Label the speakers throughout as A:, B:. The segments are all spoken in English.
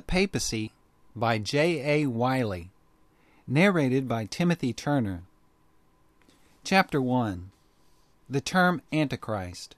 A: Papacy by J. A. Wiley. Narrated by Timothy Turner. Chapter 1. The term Antichrist.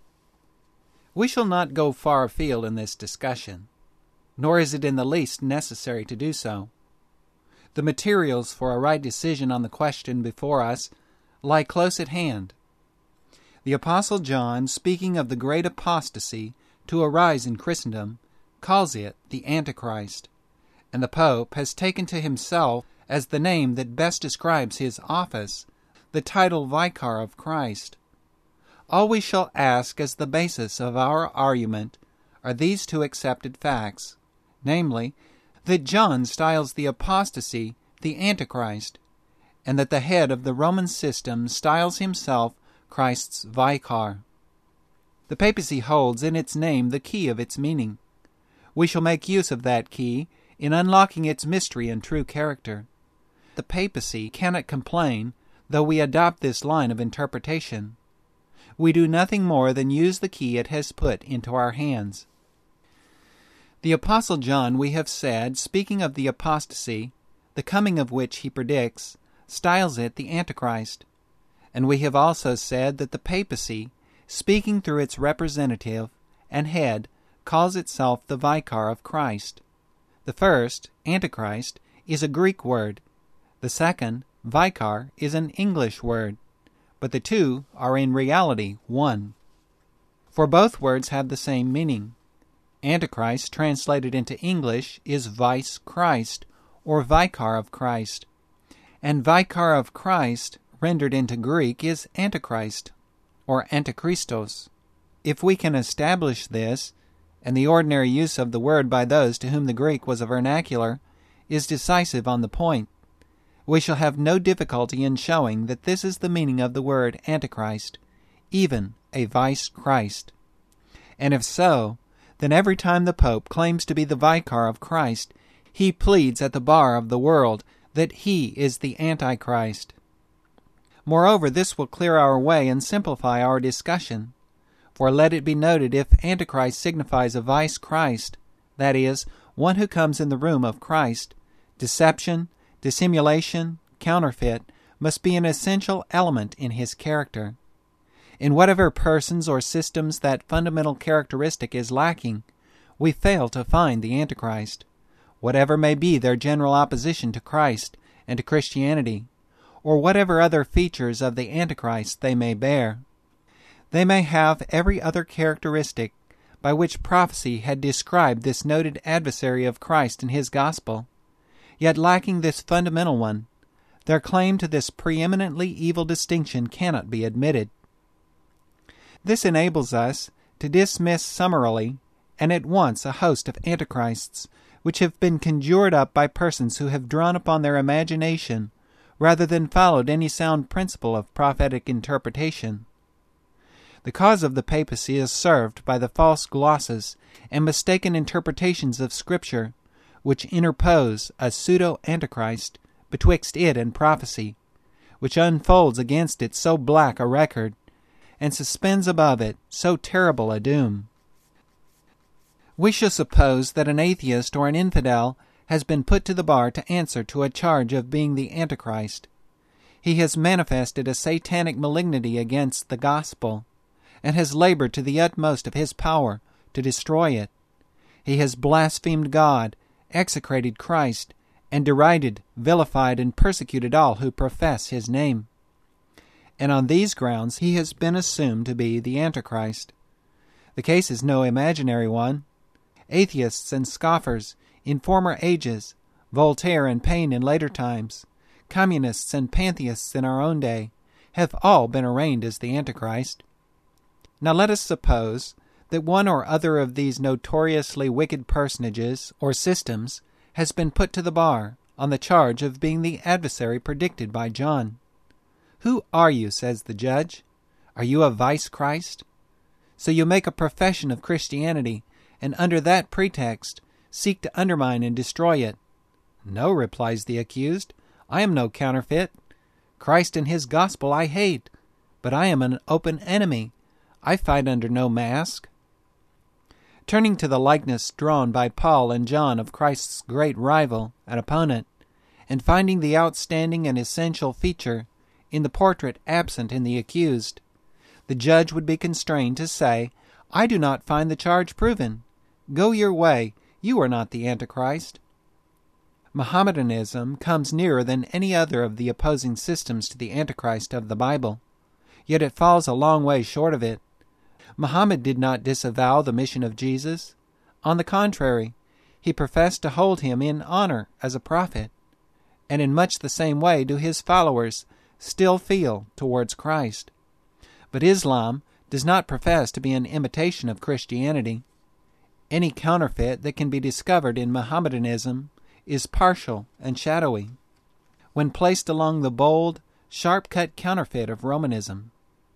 A: We shall not go far afield in this discussion, nor is it in the least necessary to do so. The materials for a right decision on the question before us lie close at hand. The Apostle John, speaking of the great apostasy to arise in Christendom, calls it the Antichrist, and the Pope has taken to himself as the name that best describes his office the title Vicar of Christ. All we shall ask as the basis of our argument are these two accepted facts, namely, that John styles the apostasy the Antichrist, and that the head of the Roman system styles himself Christ's Vicar. The Papacy holds in its name the key of its meaning. We shall make use of that key in unlocking its mystery and true character. The Papacy cannot complain, though we adopt this line of interpretation. We do nothing more than use the key it has put into our hands. The Apostle John, we have said, speaking of the apostasy, the coming of which he predicts, styles it the Antichrist. And we have also said that the Papacy, speaking through its representative and head, calls itself the Vicar of Christ. The first, Antichrist, is a Greek word. The second, Vicar, is an English word. But the two are in reality one. For both words have the same meaning. Antichrist, translated into English, is Vice Christ, or Vicar of Christ. And Vicar of Christ, rendered into Greek, is Antichrist, or Antichristos. If we can establish this, and the ordinary use of the word by those to whom the Greek was a vernacular is decisive on the point, we shall have no difficulty in showing that this is the meaning of the word Antichrist, even a Vice Christ. And if so, then every time the Pope claims to be the Vicar of Christ, he pleads at the bar of the world that he is the Antichrist. Moreover, this will clear our way and simplify our discussion. For let it be noted, if Antichrist signifies a Vice Christ, that is, one who comes in the room of Christ, deception, dissimulation, counterfeit, must be an essential element in his character. In whatever persons or systems that fundamental characteristic is lacking, we fail to find the Antichrist, whatever may be their general opposition to Christ and to Christianity, or whatever other features of the Antichrist they may bear. They may have every other characteristic by which prophecy had described this noted adversary of Christ in his gospel, yet lacking this fundamental one, their claim to this preeminently evil distinction cannot be admitted. This enables us to dismiss summarily and at once a host of antichrists which have been conjured up by persons who have drawn upon their imagination rather than followed any sound principle of prophetic interpretation. The cause of the Papacy is served by the false glosses and mistaken interpretations of Scripture, which interpose a pseudo-antichrist betwixt it and prophecy, which unfolds against it so black a record, and suspends above it so terrible a doom. We shall suppose that an atheist or an infidel has been put to the bar to answer to a charge of being the Antichrist. He has manifested a satanic malignity against the gospel, and has labored to the utmost of his power to destroy it. He has blasphemed God, execrated Christ, and derided, vilified, and persecuted all who profess his name. And on these grounds he has been assumed to be the Antichrist. The case is no imaginary one. Atheists and scoffers in former ages, Voltaire and Paine in later times, communists and pantheists in our own day, have all been arraigned as the Antichrist. Now let us suppose that one or other of these notoriously wicked personages or systems has been put to the bar on the charge of being the adversary predicted by John. "Who are you?" says the judge. "Are you a Vice Christ? So you make a profession of Christianity, and under that pretext seek to undermine and destroy it." "No," replies the accused, "I am no counterfeit. Christ and his gospel I hate, but I am an open enemy. I fight under no mask." Turning to the likeness drawn by Paul and John of Christ's great rival and opponent, and finding the outstanding and essential feature in the portrait absent in the accused, the judge would be constrained to say, "I do not find the charge proven. Go your way, you are not the Antichrist." Mohammedanism comes nearer than any other of the opposing systems to the Antichrist of the Bible, yet it falls a long way short of it. Muhammad did not disavow the mission of Jesus. On the contrary, he professed to hold him in honor as a prophet, and in much the same way do his followers still feel towards Christ. But Islam does not profess to be an imitation of Christianity. Any counterfeit that can be discovered in Mohammedanism is partial and shadowy, when placed along the bold, sharp-cut counterfeit of Romanism.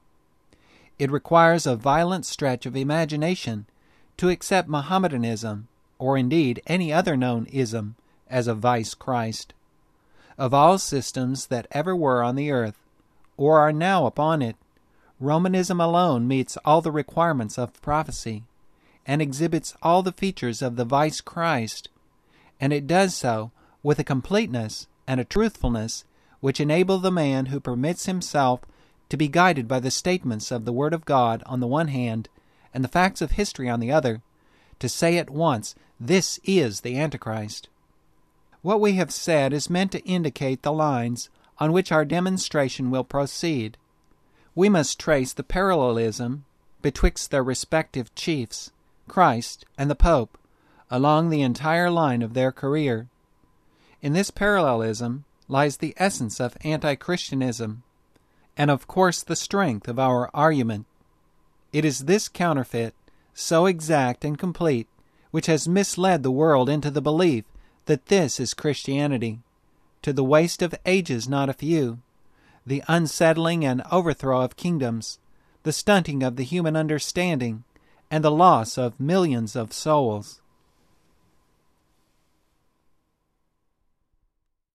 A: It requires a violent stretch of imagination to accept Mohammedanism, or indeed any other known ism, as a vice Christ. Of all systems that ever were on the earth, or are now upon it, Romanism alone meets all the requirements of prophecy, and exhibits all the features of the vice Christ, and it does so with a completeness and a truthfulness which enable the man who permits himself to be guided by the statements of the Word of God on the one hand, and the facts of history on the other, to say at once, "This is the Antichrist." What we have said is meant to indicate the lines on which our demonstration will proceed. We must trace the parallelism betwixt their respective chiefs, Christ and the Pope, along the entire line of their career. In this parallelism lies the essence of anti-Christianism, and of course the strength of our argument. It is this counterfeit, so exact and complete, which has misled the world into the belief that this is Christianity, to the waste of ages not a few, the unsettling and overthrow of kingdoms, the stunting of the human understanding, and the loss of millions of souls.